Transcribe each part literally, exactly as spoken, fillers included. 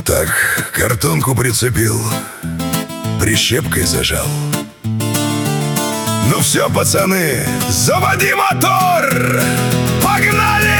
Так, картонку прицепил, прищепкой зажал. Ну все, пацаны, заводи мотор! Погнали!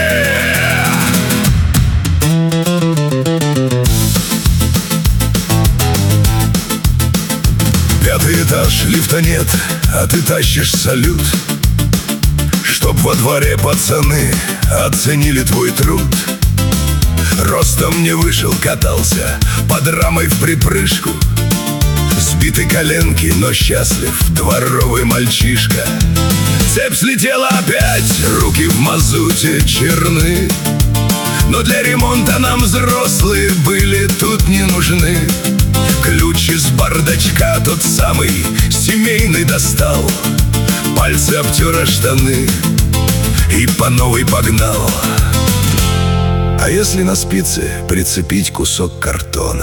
Пятый этаж, лифта нет, а ты тащишь салют, чтоб во дворе пацаны оценили твой труд. Ростом не вышел, катался под рамой в припрыжку. Сбиты коленки, но счастлив дворовый мальчишка. Цепь слетела опять, руки в мазуте черны, но для ремонта нам взрослые были тут не нужны. Ключ из бардачка тот самый семейный достал, пальцы обтер о штаны и по новой погнал. А если на спице прицепить кусок картона,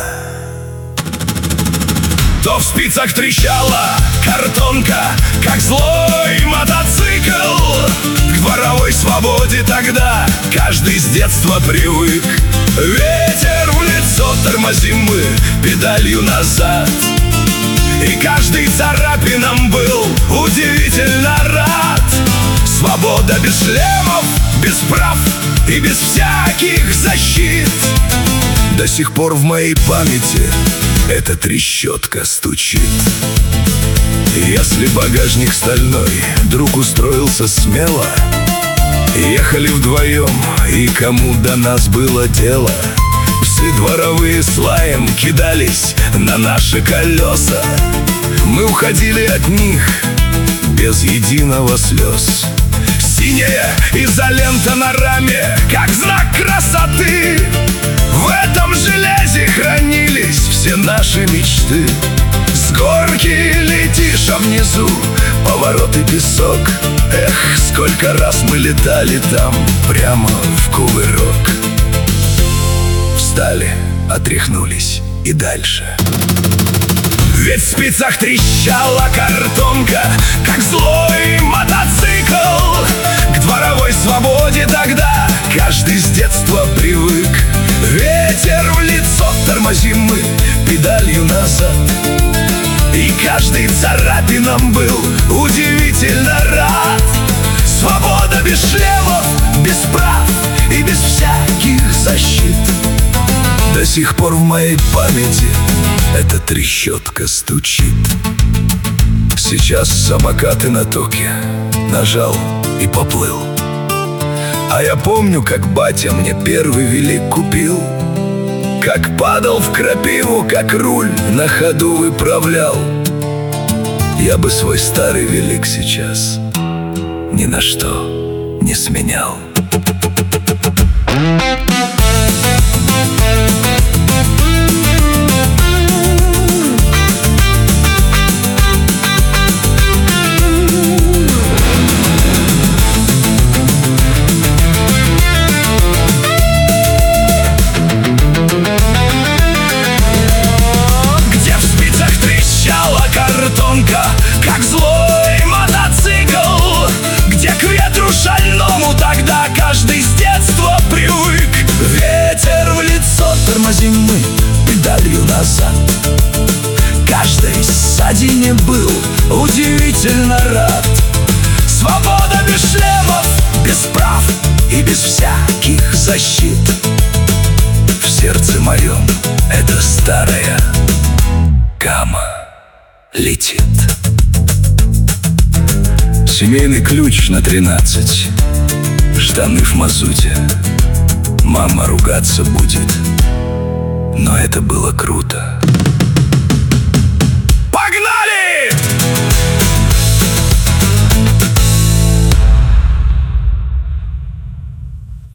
то в спицах трещала картонка, как злой мотоцикл. К дворовой свободе тогда каждый с детства привык. Ветер в лицо, тормозим мы педалью назад, и каждый царапинам был удивительно рад. Свобода без шлемов, без прав и без всяких защит. До сих пор в моей памяти эта трещотка стучит. Если багажник стальной, друг устроился смело. Ехали вдвоем, и кому до нас было дело? Псы дворовые с лаем кидались на наши колеса. Мы уходили от них без единого слез. Синяя изолента на раме, как знак красоты. В этом железе хранились все наши мечты. С горки летишь, а внизу поворот и песок. Эх, сколько раз мы летали там прямо в кувырок. Встали, отряхнулись и дальше. Ведь в спицах трещала картонка, как злой мотоцикл. К дворовой свободе тогда каждый с детства привык. Ветер в лицо, тормозим мы педалью назад, и каждый царапинам был удивительно рад. Свобода без шлемов, без прав и без всяких защит. До сих пор в моей памяти эта трещотка стучит. Сейчас самокаты на токе, нажал и поплыл. А я помню, как батя мне первый велик купил, как падал в крапиву, как руль на ходу выправлял. Я бы свой старый велик сейчас ни на что не сменял. Как злой мотоцикл, где к ветру шальному тогда каждый с детства привык. Ветер в лицо, тормозим мы педалью назад. Каждый сзади не был удивительно рад. Свобода без шлемов, без прав и без всяких защит. В сердце моем эта старая гамма летит. Семейный ключ на тринадцать, штаны в мазуте. Мама ругаться будет, но это было круто.